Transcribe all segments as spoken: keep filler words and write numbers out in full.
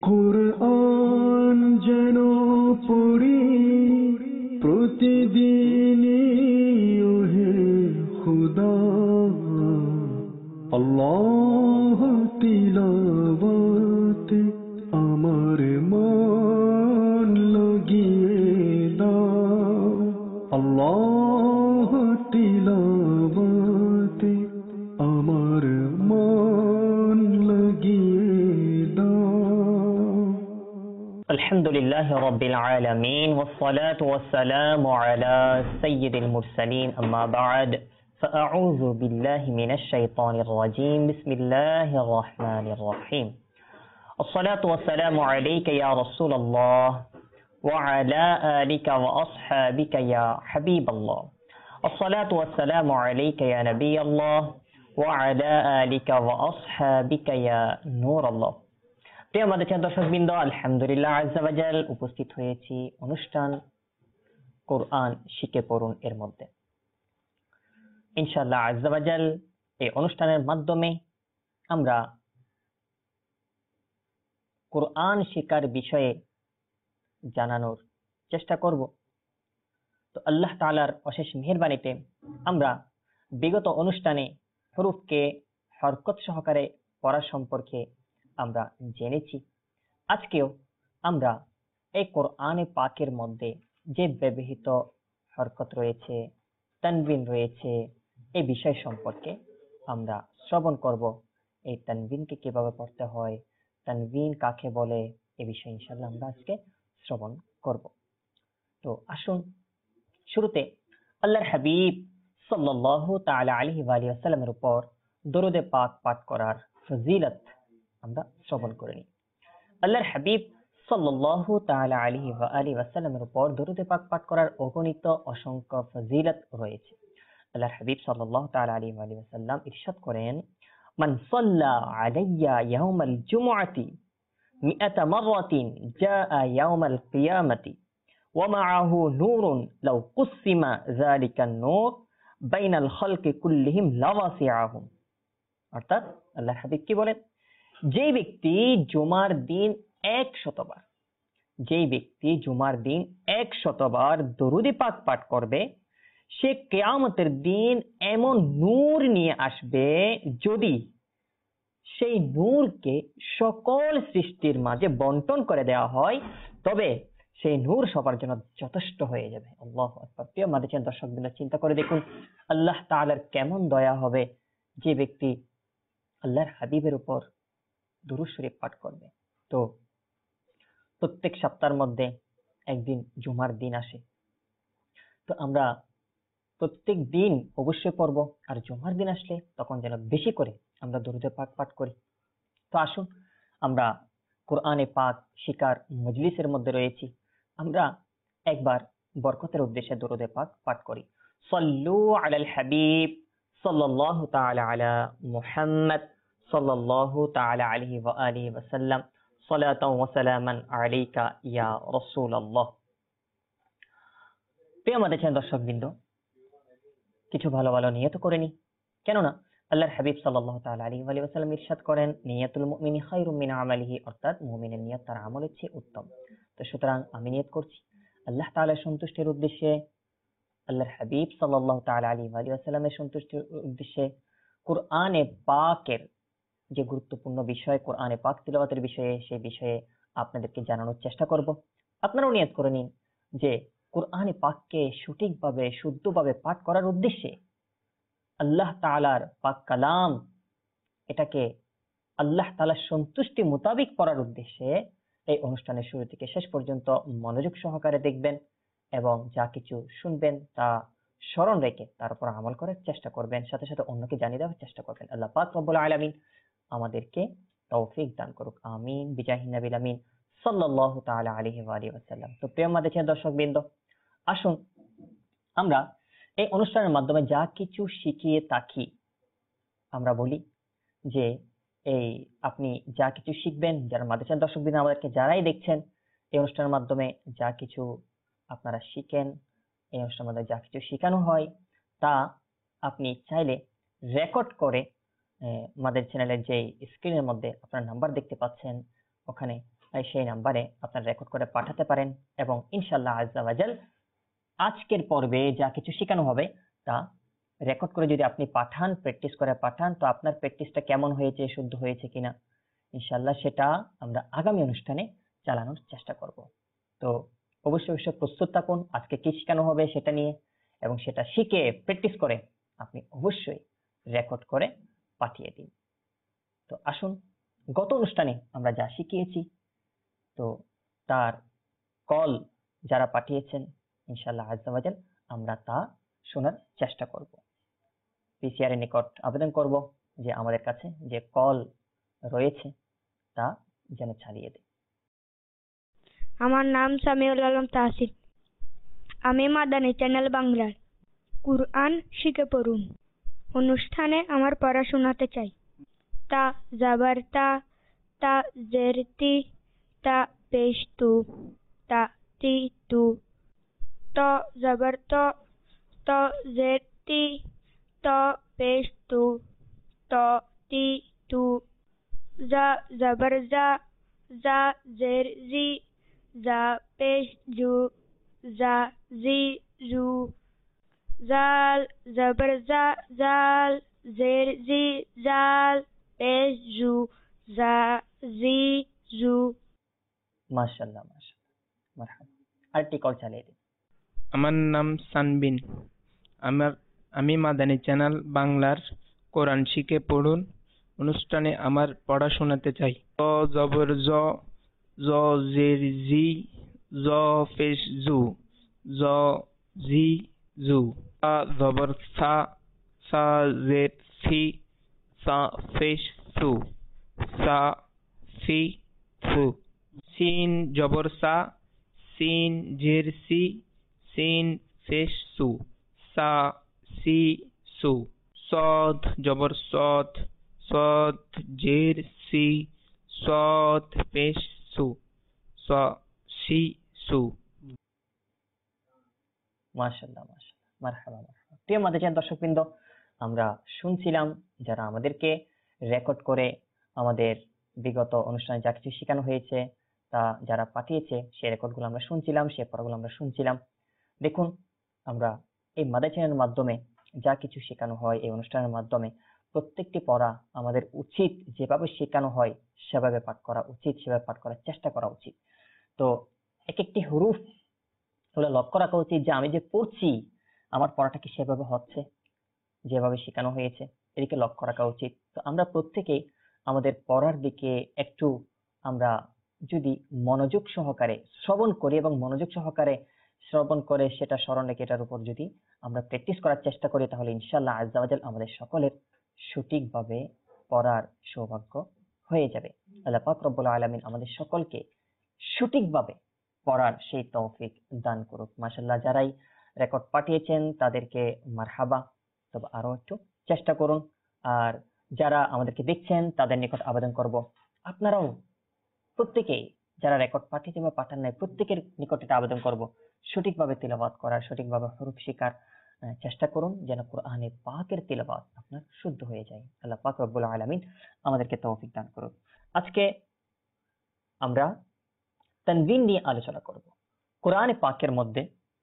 কুরআন যেন পড়ি প্রতিদিনই ওহে খুদা, আল্লাহ তিলাওয়াতে আমার মন লাগিয়ে দাও, আল্লাহ তিলাওয়াতে আমার মন লাগিয়ে দাও। আলহামদুলিল্লাহ রাব্বিল আলামিন ওয়াসসালাতু ওয়াসসালামু আলা সাইয়্যিদিল মুরসালিন, আম্মা বা'দ, ফাআউযু বিল্লাহি মিনাশ শাইতানির রাজীম, বিসমিল্লাহির রাহমানির রহিম। আসসালাতু ওয়াসসালামু আলাইকা ইয়া রাসূলুল্লাহ ওয়া আলা আলিকা ওয়া আসহাবিকা ইয়া হাবিবাল্লাহ। আসসালাতু ওয়াসসালামু আলাইকা ইয়া নাবিয়াল্লাহ ওয়া আলা আলিকা ওয়া আসহাবিকা ইয়া নূরাল্লাহ। প্রিয় আমাদের দর্শকবৃন্দ, আলহামদুলিল্লাহ আযজা ওয়া জাল উপস্থিত হয়েছি অনুষ্ঠান কোরআন শিখে পড়ুন এর মধ্যে। ইনশাআল্লাহ আযজা ওয়া জাল এই অনুষ্ঠানের মাধ্যমে আমরা কোরআন শিক্ষার বিষয়ে জানানোর চেষ্টা করব। তো আল্লাহ তাআলার অশেষ মেহেরবানিতে আমরা বিগত অনুষ্ঠানে হরফকে হরকত সহকারে পড়া সম্পর্কে আমরা জেনেছি। আজকেও আমরা এই কোরআনে পাকের মধ্যে যে ব্যবহৃত হরকত রয়েছে, তানবিন রয়েছে, এই বিষয় সম্পর্কে আমরা শ্রবণ করব। এই তানবিনকে কিভাবে পড়তে হয়, তানবিন কাকে বলে, এই বিষয়ে ইনশাআল্লাহ আমরা আজকে শ্রবণ করব। তো আসুন শুরুতে আল্লাহর হাবিব সাল্লাল্লাহু তাআলা আলাইহি ওয়া আলিহি ওয়াসাল্লামের উপর দরুদে পাক পাঠ করার ফজিলত আমরা শ্রবণ করে নিই। আল্লাহর হাবিব সাল্লাল্লাহু তাআলা আলাইহি ওয়া আলিহি ওয়াসাল্লামের উপর দরুদে পাক পাঠ করার অগণিত অসংখ্য ফজিলত রয়েছে। আল্লাহর হাবিব সাল্লাল্লাহু তাআলা আলাইহি ওয়া আলিহি ওয়াসাল্লাম ইরশাদ করেন, মান সাল্লা আলাইয়া ইয়াউমাল জুমআতি মিআতা মাররাতিন জাআ ইয়াউমাল কিয়ামাতি ওয়া মাআহু নূরুন লাউ কুসিমা যালিকান নূর বাইনাল খালকি কুল্লিহিম লাওয়াসিআহুম। অর্থাৎ আল্লাহর হাবিব কি বলেন, যে ব্যক্তি জুমার দিন এক শতবার যেই ব্যক্তি জুমার দিন এক শতবার দরুদ পাক পাঠ করবে, সে কিয়ামতের দিন এমন নূর নিয়ে আসবে, যদি সেই নূরকে সকল সৃষ্টির মাঝে বন্টন করে দেওয়া হয় তবে সেই নূর সবার জন্য যথেষ্ট হয়ে যাবে। আল্লাহু আকবার। প্রিয় মাদ্রাসার দর্শকবৃন্দ, চিন্তা করে দেখুন আল্লাহ তাআলার কেমন দয়া হবে যে ব্যক্তি আল্লাহর হাবিবের উপর দুরূদ শরীফ পাঠ করবে। তো প্রত্যেক সপ্তাহের মধ্যে একদিন জুমার দিন আসে, তো আমরা প্রত্যেক দিন অবশ্যই পড়ব, আর জুমার দিন আসলে তখন যেন বেশি করে আমরা দরুদ পাক পাঠ করি। তো আসুন আমরা কোরআনে পাক শিকার মজলিসের মধ্যে রয়েছি, আমরা একবার বরকতের উদ্দেশ্যে দরুদ পাক পাঠ করি। সাল্লু আলাল হাবিব সাল্লাল্লাহু তাআলা আলা মুহাম্মদ সাল্লাল্লাহু তাআলা আলাইহি ওয়া আলিহি ওয়া সাল্লাম সালাতাও ওয়া সালামান আলাইকা ইয়া রাসূলুল্লাহ। প্রিয় আমাদের দর্শকবৃন্দ, কিছু ভালো ভালো নিয়ত করে নি, কেননা আল্লাহর হাবিব সাল্লাল্লাহু তাআলা আলাইহি ওয়া সাল্লাম ইরশাদ করেন, নিয়াতুল মুমিনি খায়রুম মিন আমালিহি, অর্থাৎ মুমিনের নিয়ত তার আমলের চেয়ে উত্তম। তো সুতরাং আমি নিয়ত করছি আল্লাহ তাআলার সন্তুষ্টির উদ্দেশ্যে, আল্লাহর হাবিব সাল্লাল্লাহু তাআলা আলাইহি ওয়া সাল্লামের সন্তুষ্টির উদ্দেশ্যে কোরআনে পাকের যে গুরুত্বপূর্ণ বিষয়, কোরআনে পাক তিলাওয়াতের বিষয়ে, সেই বিষয়ে আপনাদেরকে জানানোর চেষ্টা করব। আপনারাও নিয়ত করে নিন যে কোরআনে পাককে সঠিকভাবে শুদ্ধভাবে পাঠ করার উদ্দেশ্যে, আল্লাহ তাআলার পাক কালাম এটাকে আল্লাহ তাআলার সন্তুষ্টি মোতাবেক পড়ার উদ্দেশ্যে এই অনুষ্ঠানের শুরু থেকে শেষ পর্যন্ত মনোযোগ সহকারে দেখবেন এবং যা কিছু শুনবেন তা স্মরণ রেখে তার উপর আমল করার চেষ্টা করবেন, সাথে সাথে অন্যকে জানিয়ে দেওয়ার চেষ্টা করবেন। আল্লাহ পাক রব্বুল আলামিন আমাদেরকে তৌফিক দান করুক, আমিন বিজাহি নবিল আমিন সাল্লাল্লাহু তাআলা আলাইহি ওয়া আলিহি ওয়াসাল্লাম। তো প্রিয় আমাদের দর্শকবৃন্দ, আসুন আমরা এই অনুষ্ঠানের মাধ্যমে যা কিছু শিখিয়ে থাকি, আমরা বলি যে এই আপনি যা কিছু শিখবেন, যারা মাদ্রাসার দর্শকবৃন্দ আমাদেরকে যারাই দেখছেন, এই অনুষ্ঠানের মাধ্যমে যা কিছু আপনারা শিখেন, এই অনুষ্ঠানের মাধ্যমে যা কিছু শেখানো হয়, তা আপনি চাইলে রেকর্ড করে আমাদের চ্যানেলের যে স্ক্রিনের মধ্যে আপনার নাম্বার দেখতে পাচ্ছেন, ওখানে সেই নাম্বারে আপনারা রেকর্ড করে পাঠাতে পারেন এবং ইনশাআল্লাহ আজ্জা ওয়াজাল আজকের পর্বে যা কিছু শেখানো হবে তা রেকর্ড করে যদি আপনি পাঠান, প্র্যাকটিস করে পাঠান, তো আপনার প্র্যাকটিসটা কেমন হয়েছে, শুদ্ধ হয়েছে কিনা ইনশাআল্লাহ সেটা আমরা আগামী অনুষ্ঠানে চালানোর চেষ্টা করব। তো অবশ্যই অবশ্যই প্রস্তুত থাকুন আজকে কি শেখানো হবে সেটা নিয়ে, এবং সেটা শিখে প্র্যাকটিস করে আপনি অবশ্যই রেকর্ড করে পাঠিয়ে দিন। তো আসুন, গত অনুষ্ঠানে আমরা যা শিখিয়েছি তো তার কল যারা পাঠিয়েছেন ইনশাআল্লাহ আজ্জা ওয়াজাল আমরা তা শোনার চেষ্টা করব। পিসিআর এর নিকট আবেদন করব যে আমাদের কাছে যে কল রয়েছে তা যেন চালিয়ে দেয়। আমার নাম সামিউল আলম তাহসিন। আমি মাদানী চ্যানেল বাংলার কুরআন শিখে পড়ুন অনুষ্ঠানে আমার পড়া শোনাতে চাই। তা জাবার তা, তা জের তি, তা পেশ তু, তা তি তু, ত জাবার ত, ত জের তি, ত পেশ তু, ত তি তু, জা জাবার জা, জা জের জি, জা পেশ জু, জা জি জু, জাল জাবার জা, জাল জের জি, জাল পেশ জু, জা জি জু। মাশাআল্লাহ মাশাআল্লাহ, মারহাবা। আরেকটি কল চালিয়ে দিন। আমার নাম সানবিন। আমার আমি মাদানী চ্যানেল বাংলার কোরআন শিখে পড়ুন অনুষ্ঠানে আমার পড়া শোনাতে চাই। জ জবর জ, জ জের জি, জ পেশ জু, জ জি জু, সা জবর সা, সা জের সি, সা পেশ সু, সা সি সু, সিন জবর সা, সিন জের সি, সিন পেশ সু, সা সি সু, সদ জবর সদ, সদ জের সি, সদ পেশ সু, সা সি সু। মাশাআল্লাহ মাশাআল্লাহ, মারহাবা মারহাবা। প্রিয় মাদানী দর্শকবৃন্দ, আমরা শুনছিলাম যারা আমাদেরকে রেকর্ড করে আমাদের বিগত অনুষ্ঠানে যা কিছু শেখানো হয়েছে তা যারা পাঠিয়েছে সেই রেকর্ডগুলো আমরা শুনছিলাম, সেই পড়াগুলো আমরা শুনছিলাম। দেখুন, আমরা এই মাদানী চ্যানেলের মাধ্যমে যা কিছু শেখানো হয় এই অনুষ্ঠানের মাধ্যমে প্রত্যেকটি পড়া আমাদের উচিত যেভাবে শেখানো হয় সেভাবে পাঠ করা উচিত, সেভাবে পাঠ করার চেষ্টা করা উচিত। তো এক একটি হুরুফ হলে লক্ষ্য রাখা উচিত যে আমি যে পড়ছি আমার পড়াটা কি সেভাবে হচ্ছে যেভাবে শেখানো হয়েছে, এদিকে লক্ষ্য রাখা উচিত। তো আমরা প্রত্যেকেই আমাদের পড়ার দিকে একটু আমরা যদি মনোযোগ সহকারে শ্রবণ করি এবং মনোযোগ সহকারে শ্রবণ করে সেটা স্মরণ রেখে এটার উপর যদি আমরা প্র্যাকটিস করার চেষ্টা করি তাহলে ইনশাআল্লাহ আজ্জা ওয়াজাল আমাদের সকলের সঠিকভাবে পড়ার সৌভাগ্য হয়ে যাবে। আল্লাহ পাক রব্বুল আলামিন আমাদের সকলকে সঠিকভাবে পড়ার সেই তৌফিক দান করুক। মাশাআল্লাহ, যারাই রেকর্ড পাঠিয়েছেন তাদেরকে মারহাবা, তবে আরো একটু চেষ্টা করুন। আর যারা আমাদেরকে দেখছেন তাদের নিকট আবেদন করব আপনারাও প্রত্যেকেই যারা রেকর্ড পাঠিয়েছেন বা পাঠান নাই প্রত্যেকের নিকট এটা আবেদন করব সঠিকভাবে তিলাওয়াত করার, সঠিকভাবে হরফ শেখার আহ, চেষ্টা করুন যেন কোরআনে পাকের তিলাওয়াত আপনার শুদ্ধ হয়ে যায়। আল্লাহ পাক রব্বুল আলামিন আমাদেরকে তৌফিক দান করুন। আজকে আমরা তানবিন নিয়ে আলোচনা করব। কোরআনে পাকের মধ্যে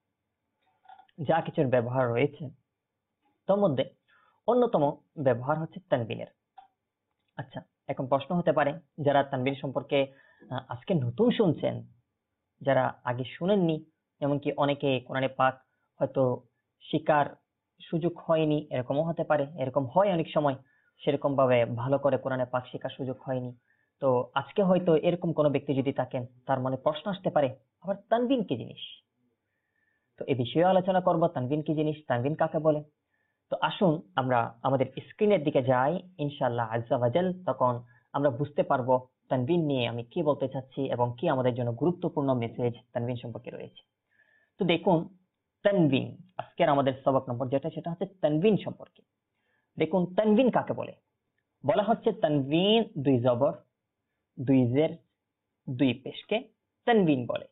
যা কিছুর ব্যবহার রয়েছে তার মধ্যে অন্যতম ব্যবহার হচ্ছে তানবিনের। আচ্ছা, এখন প্রশ্ন হতে পারে যারা তানবিন সম্পর্কে আহ, আজকে নতুন শুনছেন, যারা আগে শুনেননি, এমনকি অনেকে কোরআনে পাক হয়তো শিকার সুযোগ হয়নি, এরকমও হতে পারে, এরকম হয় অনেক সময়, সেরকম ভাবে ভালো করে কোরআনে পাক শেখার সুযোগ হয়নি। তো আজকে হয়তো এরকম কোনো ব্যক্তি যদি থাকেন তার মনে প্রশ্ন আসতে পারে আবার তানবিন কি জিনিস। তো এই বিষয়ে আলোচনা করব তানবিন কি জিনিস, তানবিন কাকে বলে। তো আসুন আমরা আমাদের স্ক্রিনের দিকে যাই ইনশাআল্লাহ আজ্জা ওয়াজাল, তখন আমরা বুঝতে পারবো তানবিন নিয়ে আমি কি বলতে চাচ্ছি এবং কি আমাদের জন্য গুরুত্বপূর্ণ মেসেজ তানবিন সম্পর্কে রয়েছে। তো দেখুন, তানবিন আজকের আমাদের সবক নম্বর যেটা সেটা হচ্ছে তানবিন সম্পর্কে। দেখুন, তানবিন কাকে বলে। বলা হচ্ছে তানবিন দুই জবর, দুই জের, দুই পেশকে তানবিন বলে।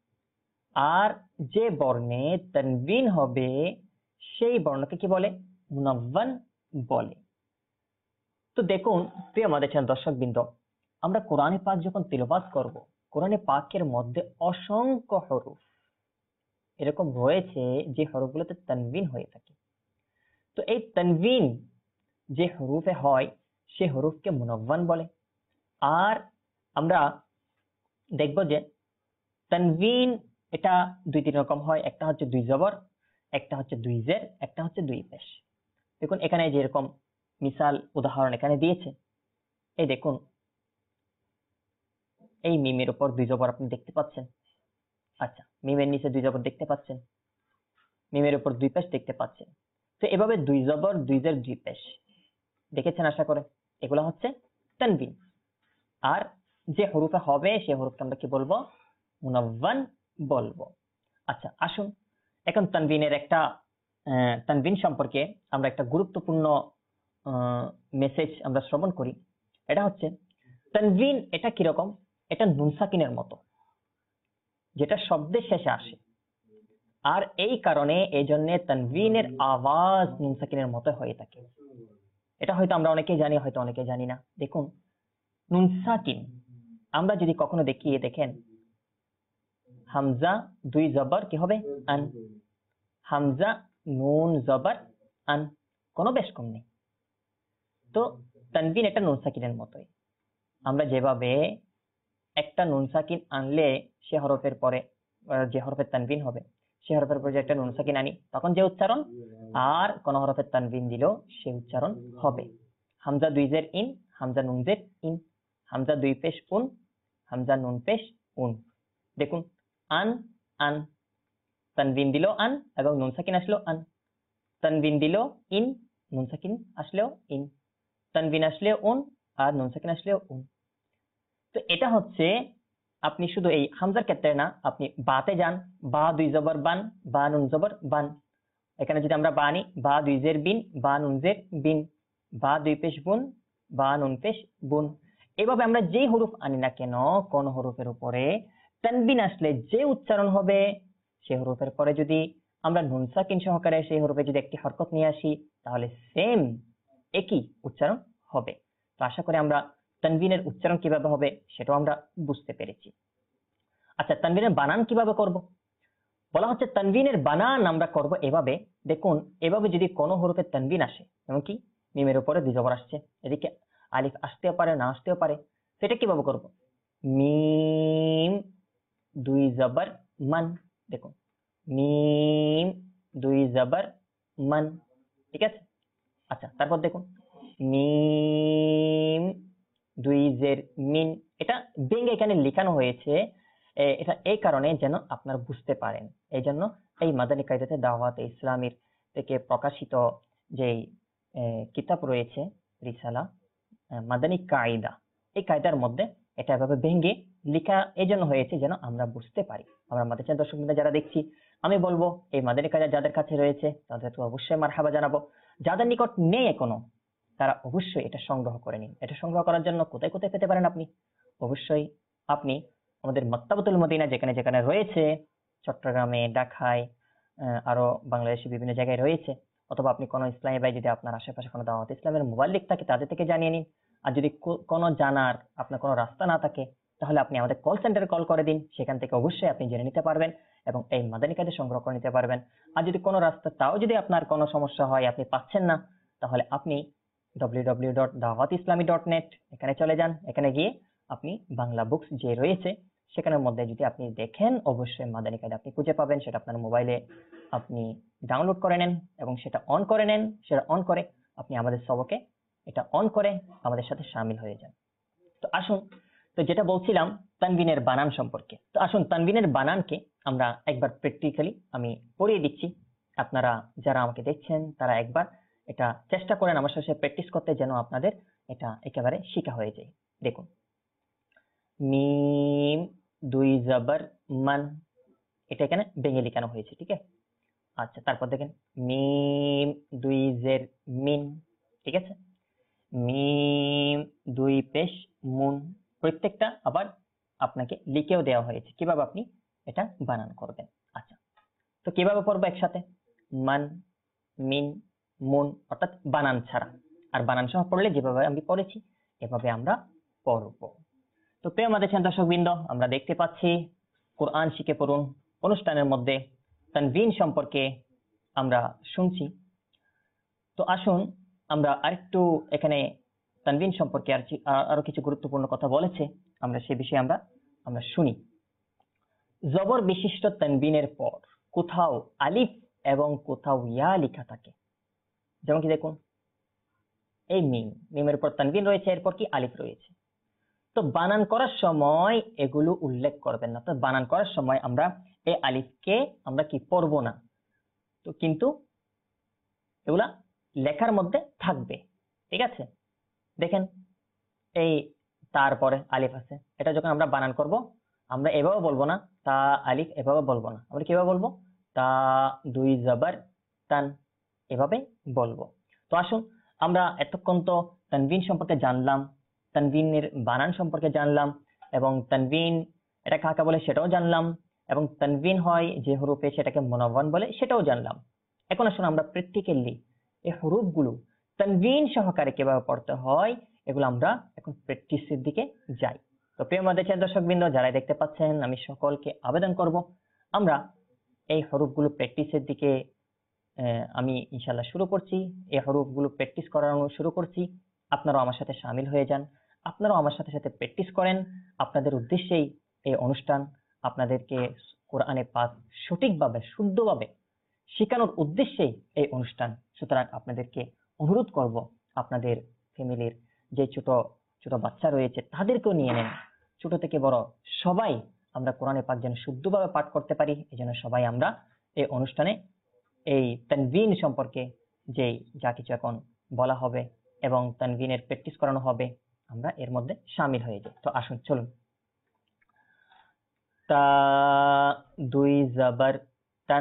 আর যে বর্ণে তানবিন হবে সেই বর্ণকে কি বলে? মুনাব্বান বলে। তো দেখুন প্রিয় আমাদের দর্শক বৃন্দ, আমরা কোরআনে পাক যখন তিলাওয়াত করব কোরআনে পাকের মধ্যে অসংখ্য হরফ এরকম রয়েছে যে হরফগুলোতে তানবিন হয়ে থাকে। তো এই তানবিন যে হরফে হয় সে হরফকে মুনাওয়ান বলে। আর আমরা দেখব যে তানবিন এটা দুই তিন রকম হয়, একটা হচ্ছে দুই জবর, একটা হচ্ছে দুই জের, একটা হচ্ছে দুই পেশ। দেখুন এখানে যেরকম মিসাল উদাহরণ এখানে দিয়েছে, এই দেখুন এই মিমের উপর দুই জবর আপনি দেখতে পাচ্ছেন। আচ্ছা, মিমের নিচে দুই জবর দেখতে পাচ্ছেন, মিমের উপর দুই পেশ দেখতে পাচ্ছেন। তো এভাবে দুই জবর দুই জের দুই পেশ দেখেছেন আশা করে, এগুলো হচ্ছে তানবিন। আর যে হরফে হবে সে হরফকে আমরা কি বলবো? মুনাওয়ান বলবো। আচ্ছা আসুন এখন তানবিনের একটা তানবিন সম্পর্কে আমরা একটা গুরুত্বপূর্ণ মেসেজ আমরা শ্রবণ করি। এটা হচ্ছে তানবিন এটা কিরকম? এটা নুন সাকিনের মতো, যেটা শব্দের শেষে আসে। আর এই কারণে এই জন্য তানবিনের আওয়াজ নুন সাকিনের মতো হয়ে থাকে। এটা হয়তো আমরা অনেকেই জানি, হয়তো অনেকে জানি না। দেখুন নুন সাকিন আমরা যদি কখনো দেখি, দেখেন হামজা দুই জবর কি হবে? আন। হামজা নুন জবর আন, কোনো বেশ কম নেই। তো তানবিন এটা নুন সাকিনের মতোই। আমরা যেভাবে একটা নুন সাকিন আনলে সে হরফের পরে যে হরফের তানবিন হবে সে হরফের পরে যে একটা নুন সাকিন আনি তখন যে উচ্চারণ, আর কোন হরফের তানবিন দিলেও সে উচ্চারণ হবে। হামজা দুই জের ইন, হামজা নুন জের ইন, হামজা দুই পেশ উন, হামজা নুন পেশ উন। দেখুন আন আন, তানবিন দিল আন এবং নুন সাকিন আসলো আন, তানবিন দিল ইন, নুন সাকিন আসলেও ইন, তানবিন আসলে উন আর নুন সাকিন আসলেও উন। তো এটা হচ্ছে আপনি শুধু এই হামজার ক্ষেত্রে না, আপনি বাতে যান, বা দুই জবর বান, বা নুন জবর বান। এখানে যদি আমরা বানি, বা দুই জের বিন, বা নুন জের বিন, বা দুই পেশ বুন, বা নুন পেশ বুন। এভাবে আমরা যেই হরফ আনি না কেন, কোন হরফের উপরে তানবিন আসলে যে উচ্চারণ হবে সে হরফের পরে যদি আমরা নুন সাকিন সহকারে সেই হরফে যদি একটি হরকত নিয়ে আসি তাহলে সেম একই উচ্চারণ হবে। তো আশা করি আমরা তানবিনের উচ্চারণ কিভাবে হবে সেটাও আমরা বুঝতে পেরেছি। আচ্ছা তানবিনের বানান কিভাবে করব? বলা হচ্ছে তানবিনের বানান আমরা করব এভাবে। দেখুন এভাবে যদি কোনো হরফের তানবিন আসে, যেমন কি মিমের উপরে দুই জবর আসছে, এদিকে আলিফ আসতেও পারে না আসতেও পারে, সেটা কিভাবে করব? মিম দুই জবর মান, দেখুন মিম দুই জবর মান, ঠিক আছে। আচ্ছা তারপর দেখুন মিম দুই জের মিন, এটা ভেঙে এখানে লেখানো হয়েছে, এটা এই কারণে যেন আপনারা বুঝতে পারেন। এই জন্য এই মাদানী কায়দাতে দাওয়াতে ইসলামীর থেকে প্রকাশিত যে কিতাব রয়েছে রিসালা মাদানী কায়দা, এই কায়দার মধ্যে এটা এভাবে ভেঙে লেখা এই জন্য হয়েছে যেন আমরা বুঝতে পারি। আমরা মাদ্রাসার দর্শক যারা দেখছি, আমি বলবো এই মাদানী কায়দা যাদের কাছে রয়েছে তাদের তো অবশ্যই মারহাবা জানাবো, যাদের নিকট নেই এখনো তারা অবশ্যই এটা সংগ্রহ করে নিন। এটা সংগ্রহ করার জন্য কোথায় কোথায় পেতে পারেন আপনি? অবশ্যই আপনি আমাদের মাকতাবাতুল মদিনা যেখানে যেখানে রয়েছে, চট্টগ্রামে, ঢাকায়, আরো বাংলাদেশে বিভিন্ন জায়গায় রয়েছে, অথবা আপনি কোনো ইসলামী ভাই যদি আপনার আশেপাশে কোনো দাওয়াত ইসলামের মোবাইল থাকে তাদের থেকে জানিয়ে নিন। আর যদি কোনো জানার আপনার কোনো রাস্তা না থাকে তাহলে আপনি আমাদের কল সেন্টারে কল করে দিন, সেখান থেকে অবশ্যই আপনি জেনে নিতে পারবেন এবং এই মাদানী কায়দা সংগ্রহ করে নিতে পারবেন। আর যদি কোনো রাস্তা তাও যদি আপনার কোনো সমস্যা হয়, আপনি পাচ্ছেন না, তাহলে আপনি ডব্লিউ ডব্লিউ ডব্লিউ ডট দাওয়াত ইসলামী ডট নেট এখানে চলে যান। এখানে গিয়ে আপনি বাংলা বুকস যে রয়েছে সেখানের মধ্যে যদি আপনি দেখেন অবশ্যই মাদানী কায়দা আপনি খুঁজে পাবেন। সেটা আপনার মোবাইলে আপনি ডাউনলোড করে নেন এবং সেটা অন করে নেন। সেটা অন করে আপনি আমাদের সবকে এটা অন করে আমাদের সাথে শামিল হয়ে যান। তো আসুন, তো যেটা বলছিলাম তানবিনের বানান সম্পর্কে, তো আসুন তানবিনের বানানকে আমরা একবার প্র্যাকটিক্যালি আমি পড়িয়ে দিচ্ছি। আপনারা যারা আমাকে দেখছেন তারা একবার এটা চেষ্টা করেন আমার সাথে প্র্যাকটিস করতে, যেন আপনাদের এটা একেবারে শিখা হয়ে যায়। দেখুন মিম দুই জবর মান, এটা এখানে ভেঙে লেখানো হয়েছে, ঠিক আছে। আচ্ছা তারপর দেখেন মিম দুই জের মিন, ঠিক আছে। মিম দুই পেশ মুন, প্রত্যেকটা আবার আপনাকে লিখেও দেওয়া হয়েছে কিভাবে আপনি এটা বানান করবেন। আচ্ছা তো কিভাবে পড়বো একসাথে? মান মিন মুন, অর্থাৎ বানান ছাড়া, আর বানান সহ পড়লে যেভাবে আমি পড়েছি এভাবে আমরা পড়ব। তো প্রিয় আমাদের দর্শকবৃন্দ, আমরা দেখতে পাচ্ছি কোরআন শিখে পড়ুন অনুষ্ঠানের মধ্যে তানবিন সম্পর্কে আমরা শুনছি। তো আসুন আমরা আরেকটু এখানে তানবিন সম্পর্কে আর আরো কিছু গুরুত্বপূর্ণ কথা বলেছে, আমরা সে বিষয়ে আমরা আমরা শুনি। জবর বিশিষ্ট তানবিনের পর কোথাও আলিফ এবং কোথাও ইয়া লেখা থাকে। যেমন কি দেখুন, এই মিম, মিমের উপর তানবিন রয়েছে, এরপর কি আলিফ রয়েছে। তো বানান করার সময় এগুলো উল্লেখ করবেন না। তো বানান করার সময় আমরা এই আলিফকে আমরা কি পড়ব না, তো কিন্তু এগুলা লেখার মধ্যে থাকবে। ঠিক আছে, দেখেন এই তারপরে আলিফ আছে, এটা যখন আমরা বানান করব আমরা এভাবে বলবো না, তা আলিফ এভাবে বলবো না, আমরা কিভাবে বলবো, তা দুই জবর তান, এভাবে বলবো। তো আসুন আমরা এতক্ষণ তো তানবিন সম্পর্কে জানলাম, তানবিনের বানান সম্পর্কে জানলাম, এবং তানবিন এটা কাকে বলে সেটাও জানলাম, এবং তানবিন হয় যে হরফে সেটাকে মুনাওয়ান বলে সেটাও জানলাম। এখন আসুন আমরা প্র্যাকটিক্যালি এই হরফগুলো তানবিন সহকারে কিভাবে পড়তে হয় এগুলো আমরা এখন প্র্যাকটিসের দিকে যাই। তো প্রিয় আমাদের দর্শকবৃন্দ, যারা দেখতে পাচ্ছেন, আমি সকলকে আবেদন করব আমরা এই হরফগুলো প্র্যাকটিসের দিকে আমি ইনশাল্লাহ শুরু করছি। এই হরফগুলো প্র্যাকটিস করানো শুরু করছি, আপনারাও আমার সাথে শামিল হয়ে যান, আপনারাও আমার সাথে সাথে প্র্যাকটিস করেন। আপনাদের উদ্দেশ্যেই এই অনুষ্ঠান, আপনাদেরকে কোরআনে পাক সঠিকভাবে শুদ্ধভাবে শেখানোর উদ্দেশ্যেই এই অনুষ্ঠান। সুতরাং আপনাদেরকে অনুরোধ করব, আপনাদের ফ্যামিলির যে ছোট ছোট বাচ্চা রয়েছে তাদেরকেও নিয়ে নেন, ছোট থেকে বড় সবাই আমরা কোরআনে পাক যেন শুদ্ধভাবে পাঠ করতে পারি, এই জন্য সবাই আমরা এই অনুষ্ঠানে এই তানবিন সম্পর্কে যে যা কিছু এখন বলা হবে এবং তানবিনের প্র্যাকটিস করানো হবে, আমরা এর মধ্যে শামিল হয়ে যাই। তো আসুন চলুন। তা দুই জবর তান,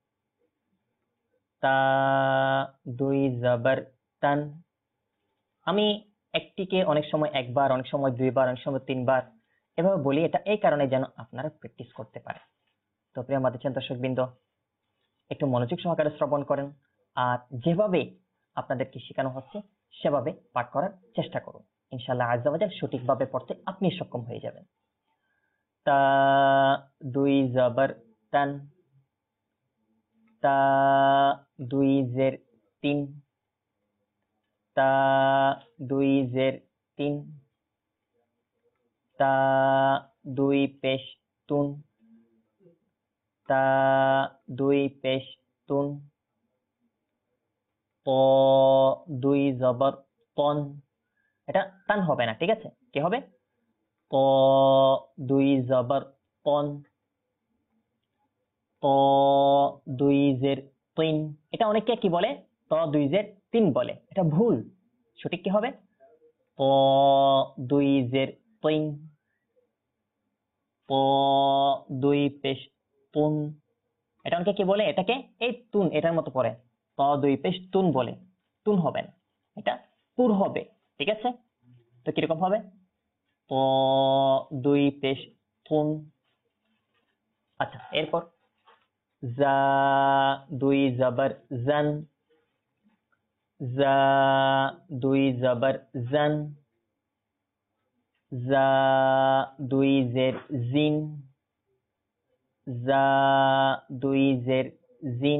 তা দুই জবর তান। আমি একটিকে অনেক সময় একবার, অনেক সময় দুইবার, অনেক সময় তিনবার এভাবে বলি, এটা এই কারণে যেন আপনারা প্র্যাকটিস করতে পারেন। তো প্রিয় আমাদের দর্শকবৃন্দ, একটু মনোযোগ সহকারে শ্রবণ করেন, আর যেভাবে আপনাদেরকে শেখানো হচ্ছে সেভাবে পাঠ করার চেষ্টা করুন। ইনশাআল্লাহ আজ্জা ওয়া জাল সঠিকভাবে পড়তে আপনি সক্ষম হয়ে যাবেন। তা দুই জবর তান, তা দুই জের তিন, তা দুই জের তিন, তা দুই পেশ তুন, তা দুই পেশ তুন, ত দুই জবর তন। এটা তান হবে না, ঠিক আছে, কি হবে, ত দুই জবর তন, ত দুই জের তিন। এটা অনেকে কি বলে, ত দুই জের তিন বলে, এটা ভুল। সঠিক কি হবে, ত দুই জের তিন, ত দুই পেশ তুন। এটা অনেকে কি বলে, এটাকে এই তুন, এটার মতো পড়ে, ত দুই পেশ তুন বলে, তুন হবে না, এটা তুর হবে। ঠিক আছে, তো কিরকম হবে, ত দুই পেশ তুন। আচ্ছা, এরপর জা দুই জবর জান, জা দুই জবর জান, জা দুই জের জিন, জা দুই জের জিন,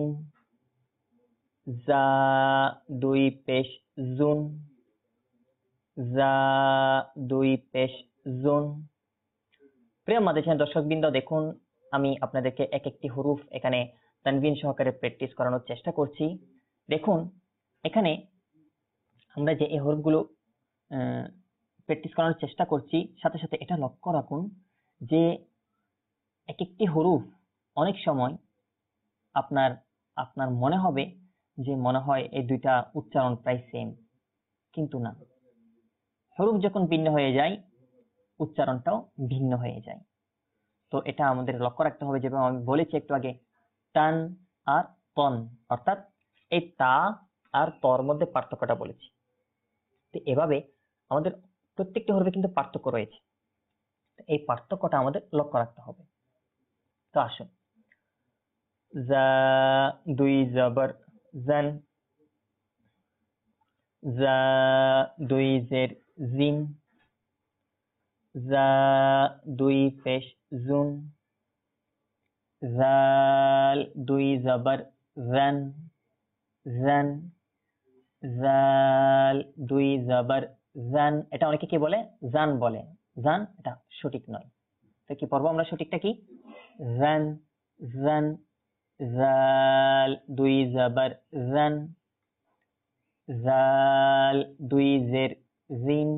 জা দুই পেশ জুন, জা দুই পেশ জুন। প্রিয় আমাদের দর্শকবৃন্দ, দেখুন আমি আপনাদেরকে এক একটি হরফ এখানে তানবিন সহকারে প্র্যাকটিস করানোর চেষ্টা করছি। দেখুন এখানে আমরা যে এই হরফগুলো প্র্যাকটিস করানোর চেষ্টা করছি, সাথে সাথে এটা লক্ষ্য রাখুন যে এক একটি হরফ অনেক সময় আপনার আপনার মনে হবে যে মনে হয় এই দুইটা উচ্চারণ প্রায় সেম, কিন্তু না, হরফ যখন ভিন্ন হয়ে যায় উচ্চারণটাও ভিন্ন হয়ে যায়। তো এটা আমাদের লক্ষ্য রাখতে হবে, যেভাবে আমি বলেছি একটু আগে, তান আর তন, অর্থাৎ এই তা আর তর মধ্যে পার্থক্যটা বলেছি। তো এভাবে আমাদের প্রত্যেকটি হরফে কিন্তু পার্থক্য রয়েছে, এই পার্থক্যটা আমাদের লক্ষ্য রাখতে হবে। তো আসুন, জা দুই জবর জান, জা দুই জের জিন, জা দুই পেশ জুন, জাল দুই জবর জান, জান, জাল দুই জবর জান। এটা অনেকে কি বলে জান বলে, জান এটা সঠিক নয়। তো কি পড়বো আমরা সঠিকটা কি? জান, জান, জাল দুই জবর জান, জাল দুই জের জিন,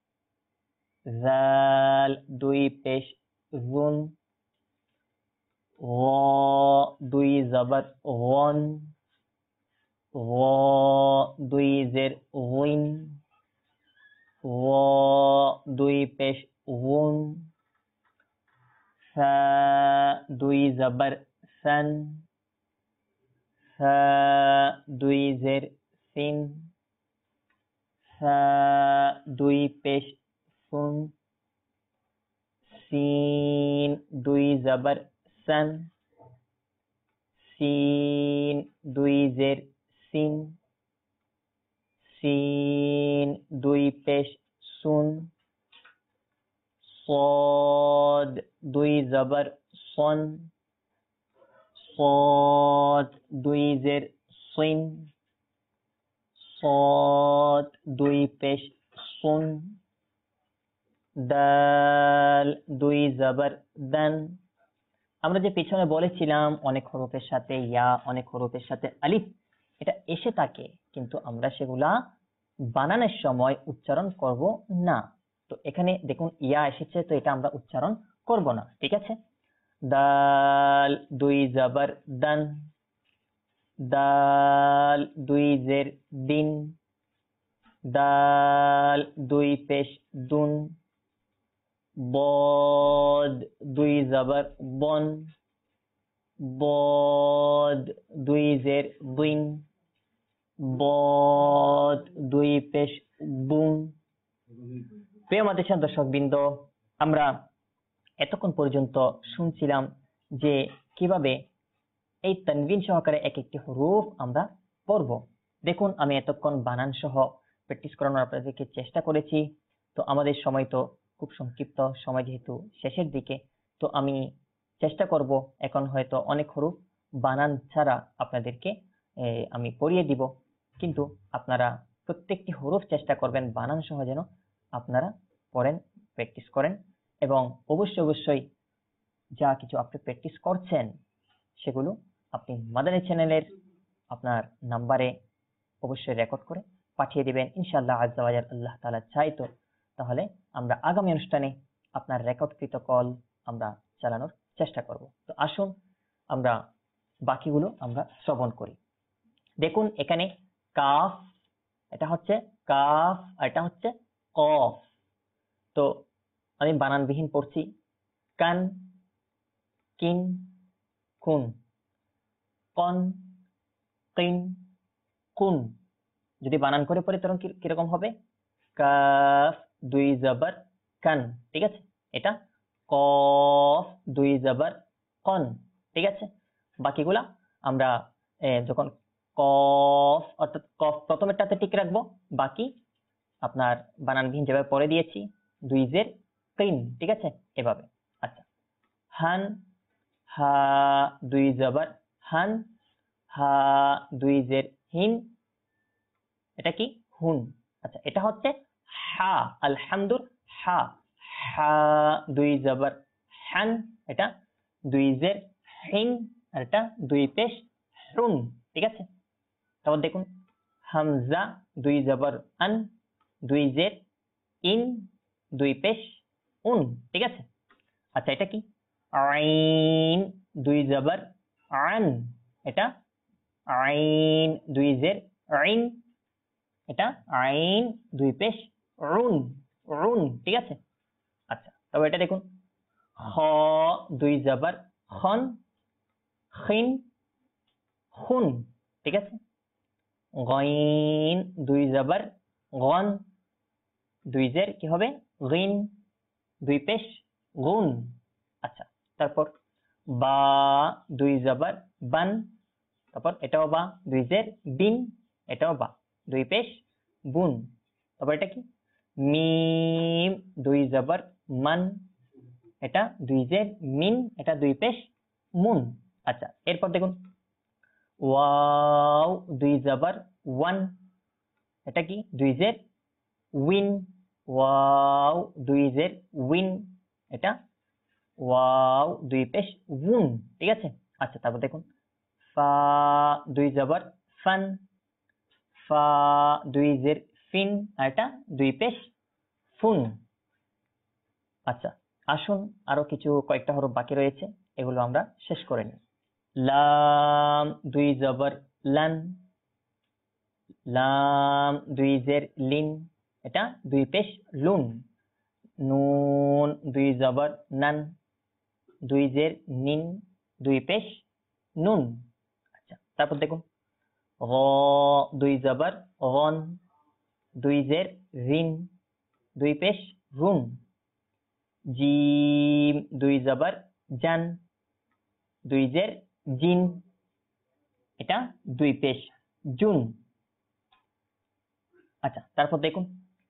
জাল দুই পেশ জুন, গ দুই জবর গন, গ দুই জের গুইন, গ দুই পেশ গুন, সা দুই জবর সান, সা দুই জের সিন, সা দুই পেশ সুন, সিন দুই জবর সান, সিন দুই জের সিন, সিন দুই পেশ সুন, صاد দুই জবর সন, صاد দুই জের সিন, صاد দুই পেশ সুন, দাল দুই জবর দান। আমরা যে পিছনে বলেছিলাম অনেক হরফের সাথে ইয়া, অনেক হরফের সাথে আলিফ এটা এসে থাকে, কিন্তু আমরা সেগুলা বানানোর সময় উচ্চারণ করব না। তো এখানে দেখুন ইয়া এসেছে, তো এটা আমরা উচ্চারণ করব না, ঠিক আছে? দাল দুই জবর দান, দাল দুই জের দিন, দাল দুই পেশ দুন, বদ দুই জবর বন, বদ দুই জের বুইন, বদ দুই পেশ বুন। প্রিয় মাদ্রাসা দর্শক বৃন্দ, আমরা এতক্ষণ পর্যন্ত শুনছিলাম যে কিভাবে এই তানবিন সহকারে এক একটি হরফ আমরা পড়ব। দেখুন আমি এতক্ষণ বানান সহ প্র্যাকটিস করানোর আপনাদেরকে চেষ্টা করেছি। তো আমাদের সময় তো খুব সংক্ষিপ্ত সময়, যেহেতু শেষের দিকে, তো আমি চেষ্টা করব এখন হয়তো অনেক হরফ বানান ছাড়া আপনাদেরকে আমি পড়িয়ে দিব, কিন্তু আপনারা প্রত্যেকটি হরফ চেষ্টা করবেন বানান সহ যেন আপনারা পড়েন, প্র্যাকটিস করেন, এবং অবশ্যই অবশ্যই যা কিছু আপনি প্র্যাকটিস করছেন সেগুলো আপনি মাদানী চ্যানেলের আপনার নাম্বারে অবশ্যই রেকর্ড করে পাঠিয়ে দিবেন। ইনশাআল্লাহ আজ্জা ওয়া জাল আল্লাহ তাআলা চাইতো তাহলে আমরা আগামী অনুষ্ঠানে আপনার রেকর্ডকৃত কল আমরা চালানোর চেষ্টা করব। তো আসুন আমরা বাকিগুলো আমরা শ্রবণ করি। দেখুন এখানে কাফ, এটা হচ্ছে কাফ, আর এটা হচ্ছে কফ। তো আমি বানানবিহীন পড়ছি। কান, কিন, কুন, কন, কিন, কুন। যদি বানান করে পড়ে তখন কিরকম হবে? কাফ দুই জবর কান, ঠিক আছে? এটা কফ দুই জবর কন, ঠিক আছে? বাকিগুলা আমরা যখন কফ অর্থাৎ কফ প্রথমেরটাতে ঠিক রাখবো, বাকি আপনার বানানবিহীন যেভাবে পড়ে দিয়েছি দুই জের কিন, ঠিক আছে? এভাবে। আচ্ছা, হান, হা দুই জবর হান, হা দুই জের হিন, এটা কি? হুন। আচ্ছা, এটা হচ্ছে হা, আলহামদুল হা, হা দুই জবর হান, এটা দুই জের হিন, আর এটা দুই পেশ হুন, ঠিক আছে? তারপর দেখুন হামজা দুই জবর আন, দুই জের ইন, দুই পেশ উন, ঠিক আছে? আচ্ছা, এটা কি? আইন দুই জবর আন, এটা আইন দুই জের আইন, এটা আইন দুই পেশ রুন, রুন, ঠিক আছে? আচ্ছা, তবে এটা দেখুন খ দুই জবর খন, খিন, খুন, ঠিক আছে? গইন দুই জবর গন, দুই জের কি হবে? গিন, দুই পেশ গুন। আচ্ছা, তারপর বা দুই জবর বান, তারপর এটাও বা, দুই জের বিন, এটাও বা, দুই পেশ বুন। তারপর এটা কি? মিম দুই জবর মান, এটা দুই জের মিন, এটা দুই পেশ মুন। আচ্ছা, এরপর দেখুন ওয়াও দুই জবর ওয়ান, এটা কি দুই জের উইন, ওয়াও দুই জের উইন, এটা ওয়াও দুই পেশ উন, ঠিক আছে। আচ্ছা, তারপর দেখুন ফা দুই জবর ফান, ফা দুই জের ফিন, আর এটা দুই পেশ ফুন। আচ্ছা, আসুন আরো কিছু কয়েকটা হরফ বাকি রয়েছে, এগুলো আমরা শেষ করে নিই। লাম দুই জবর লান, লাম দুই জের লিন, এটা দুই পেশ লুন। নুন দুই জবর নান, দুই জের নিন, দুই পেশ নুন। আচ্ছা, তারপর দেখুন গ দুই জবর গন, দুই জের রিন, দুই পেশ রুন। জিম দুই জবর জান, দুই জের জিন, এটা দুই পেশ জুন। আচ্ছা, তারপর দেখুন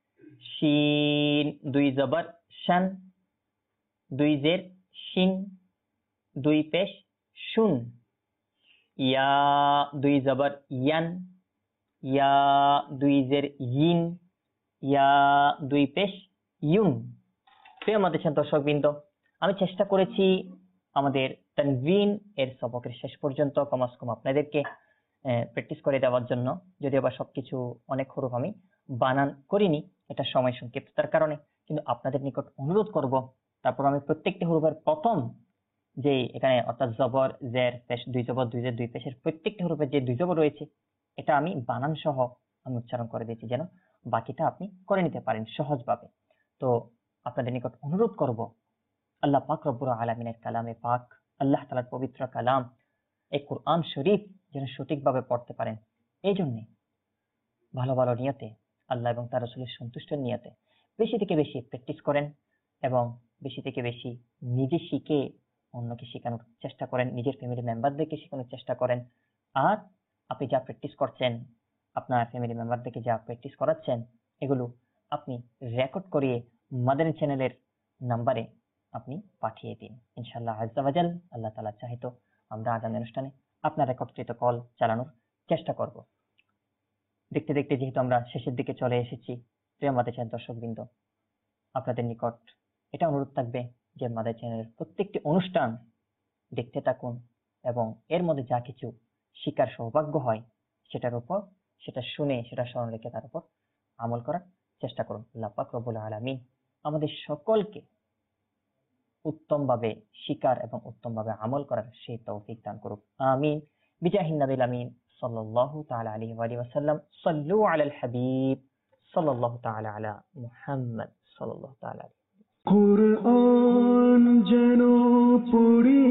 শিন দুই জবর শান, দুই জের শিন, দুই পেশ শুন। ইয়া দুই জবর ইয়ান, ইয়া দুই জের ইন, ইয়া দুই পেশ ইউন। প্রিয় আমাদের দর্শক বৃন্দ, আমি চেষ্টা করেছি আমাদের তানভিন এর সবকের শেষ পর্যন্ত কমাস কম আপনাদেরকে প্র্যাকটিস করে দেওয়ার জন্য, যদিও বা সবকিছু অনেক হরফ আমি বানান করিনি, এটা সময় সংক্ষিপ্ততার কারণে, কিন্তু আপনাদের নিকট অনুরোধ করব তারপর আমি প্রত্যেকটি হরফের প্রথম যে এখানে অর্থাৎ জবর জের পেশ, দুই জবর দুই জের দুই পেশের প্রত্যেকটি হরফের যে দুই জবর রয়েছে এটা আমি বানান সহ আমি উচ্চারণ করে দিয়েছি, যেন বাকিটা আপনি করে নিতে পারেন সহজভাবে। তো আপনাদের নিকট অনুরোধ করব আল্লাহ পাক রব্বুল আলামিনের কালামে পাক, আল্লাহ তাআলার পবিত্র কালাম এই কোরআন শরীফ যেন সঠিকভাবে পড়তে পারেন, এই জন্য ভালো ভালো নিয়তে আল্লাহ এবং তার রাসূলের সন্তুষ্টির নিয়তে বেশি থেকে বেশি প্র্যাকটিস করেন এবং বেশি থেকে বেশি নিজে শিখে অন্যকে শেখানোর চেষ্টা করেন, নিজের ফ্যামিলি মেম্বারদেরকে শেখানোর চেষ্টা করেন। আর আপনি যা প্র্যাকটিস করছেন, আপনার ফ্যামিলি মেম্বারদেরকে যা প্র্যাকটিস করাচ্ছেন, এগুলো আপনি রেকর্ড করিয়ে মাদানী চ্যানেলের নাম্বারে আপনি পাঠিয়ে দিন। ইনশাআল্লাহ আজ্জা ওয়া জাল, আল্লাহ তাআলা চাইতো আমরা আগামী অনুষ্ঠানে আপনার রেকর্ডকৃত কল চালানোর চেষ্টা করব। দেখতে দেখতে যেহেতু আমরা শেষের দিকে চলে এসেছি, প্রিয় মাদানী চ্যানেল দর্শকবৃন্দ, আপনাদের নিকট এটা অনুরোধ থাকবে যে মাদানী চ্যানেলের প্রত্যেকটি অনুষ্ঠান দেখতে থাকুন এবং এর মধ্যে যা কিছু শিকার সৌভাগ্য হয় সেটার উপর, সেটা শুনে সেটা স্মরণ রেখে তার উপর আমল করার চেষ্টা করুন। আল্লাহ পাক রব্বুল আলামিন আমাদের সকলকে উত্তমভাবে শিকার এবং উত্তমভাবে আমল করার সেই তৌফিক দান করুক, আমিন। বিজাহিন নবিল আমিন সাল্লাল্লাহু তাআলা আলাইহি ওয়া আলিহি ওয়াসাল্লাম। সাল্লু আলাল হাবিব সাল্লাল্লাহু তাআলা আলা মুহাম্মদ সাল্লাল্লাহু তাআলা। কুরআন যেন পড়ি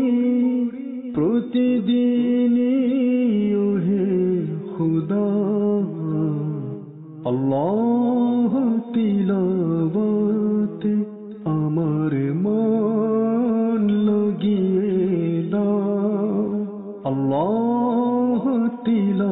প্রতিদিন ওহে খুদা, আল্লাহ তিলাওয়াতে আমার মন লাগিয়ে দাও, আল্লাহ তিলাওয়াতে